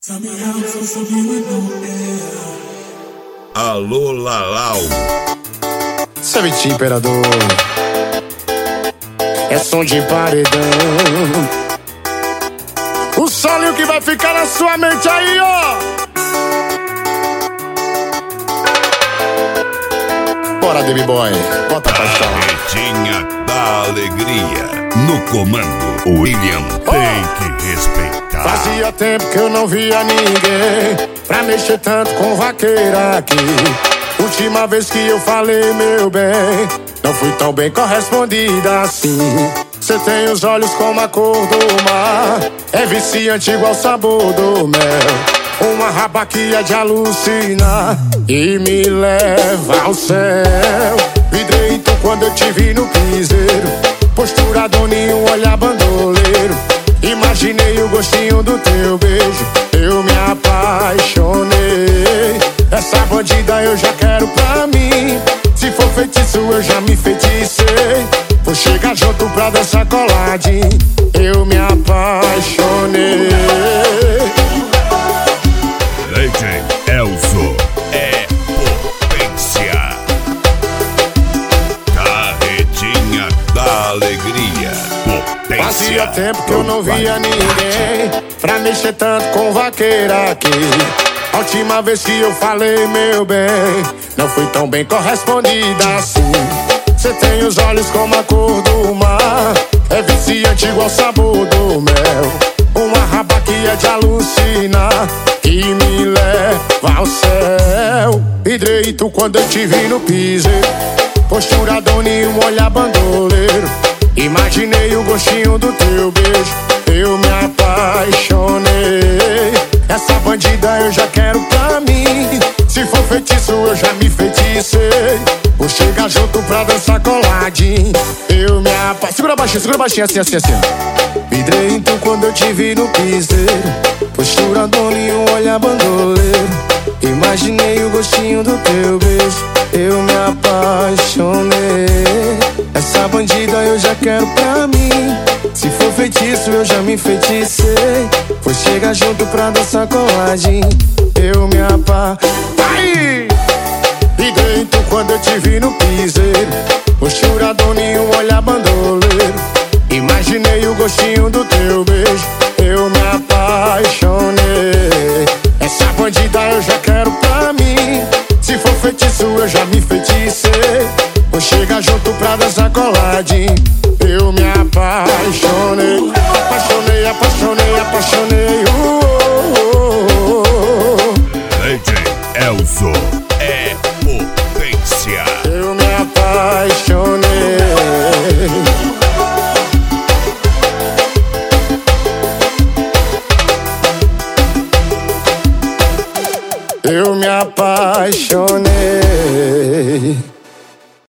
Alô, Lalau. Savete Imperador. É som de paredão. O solinho que vai ficar na sua mente aí, ó. Bora, Baby Boy, bota a paixão. Carretinha da Alegria. No comando, o William tem que respeitar. Fazia tempo que eu não via ninguém pra mexer tanto com vaqueira aqui. Última vez que eu falei, meu bem, não fui tão bem correspondida assim. Cê tem os olhos como a cor do mar, é viciante igual o sabor do mel. Uma rabaquia de alucinar e me leva ao céu. Vidrei então quando eu te vi no piseiro, postura doninho, olhar bandoleiro. Imaginei o gostinho do teu beijo, eu me apaixonei. Essa bandida eu já quero pra mim, se for feitiço eu já me feticei. Vou chegar junto pra dançar coladinho, eu me apaixonei. DJ Elzo é potência. Carretinha da Alegria. Potência. Fazia tempo que eu não via ninguém pra mexer tanto com vaqueira aqui. A última vez que eu falei, meu bem, não fui tão bem correspondida assim. Cê tem os olhos como a cor do mar, é viciante igual o sabor do mel. Uma rabaquia de alucinar que me leva ao céu. Vidrei tu quando eu te vi no piseiro, postura doninho, olhar bandoleiro. Imaginei o gostinho do teu beijo, eu me apaixonei. Essa bandida eu já quero pra mim, se for feitiço eu já me feticei. Vou chegar junto pra dançar coladinho, eu me apaixonei. Segura baixinho, assim, assim, assim. Vidrei então quando eu te vi no piseiro, postura doninho, olhar bandoleiro. Imaginei o gostinho do teu beijo, eu me apaixonei. Essa bandida eu já quero pra mim, se for feitiço eu já me feticei. Vou chegar junto pra dançar coladinho, eu me apaixonei. Vidrei então quando eu te vi no piseiro, postura doninho, olhar bandoleiro. Imaginei o gostinho do teu beijo, eu me apaixonei. Essa bandida eu já quero pra mim, se for feitiço eu já me feticei. Vou chegar junto pra dançar coladinho, eu me apaixonei. Apaixonei, apaixonei, apaixonei. DJ Elzo é potência. Eu me apaixonei. Eu me apaixonei.